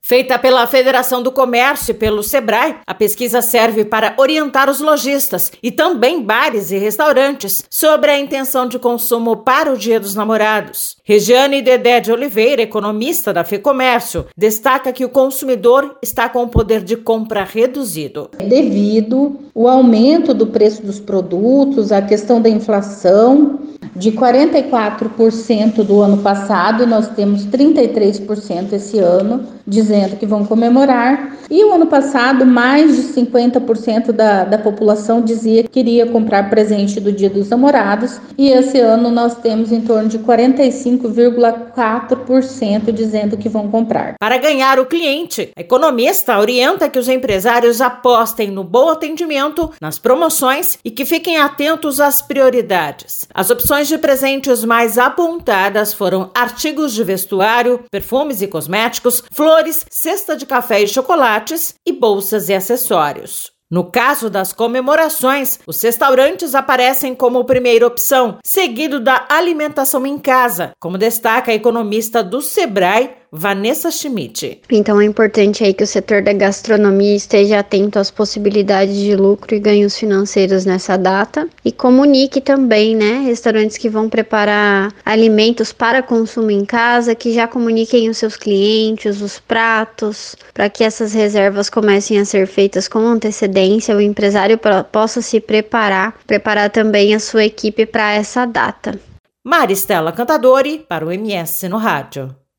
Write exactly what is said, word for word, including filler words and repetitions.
Feita pela Federação do Comércio e pelo Sebrae, a pesquisa serve para orientar os lojistas e também bares e restaurantes sobre a intenção de consumo para o Dia dos Namorados. Regiane Dedé de Oliveira, economista da FEComércio, destaca que o consumidor está com o poder de compra reduzido. Devido ao aumento do preço dos produtos, a questão da inflação, de quarenta e quatro por cento do ano passado, nós temos trinta e três por cento esse ano, dizendo que vão comemorar. E o ano passado, mais de cinquenta por cento da, da população dizia que queria comprar presente do Dia dos Namorados. E esse ano nós temos em torno de quarenta e cinco vírgula quatro por cento dizendo que vão comprar. Para ganhar o cliente, a economista orienta que os empresários apostem no bom atendimento, nas promoções e que fiquem atentos às prioridades. As opções de presentes mais apontadas foram artigos de vestuário, perfumes e cosméticos, flores, cesta de café e chocolates e bolsas e acessórios. No caso das comemorações, os restaurantes aparecem como primeira opção, seguido da alimentação em casa, como destaca a economista do Sebrae, Vanessa Schmidt. Então é importante aí que o setor da gastronomia esteja atento às possibilidades de lucro e ganhos financeiros nessa data e comunique também, né, restaurantes que vão preparar alimentos para consumo em casa, que já comuniquem os seus clientes, os pratos, para que essas reservas comecem a ser feitas com antecedência, o empresário possa se preparar, preparar também a sua equipe para essa data. Maristela Cantadori para o M S no Rádio.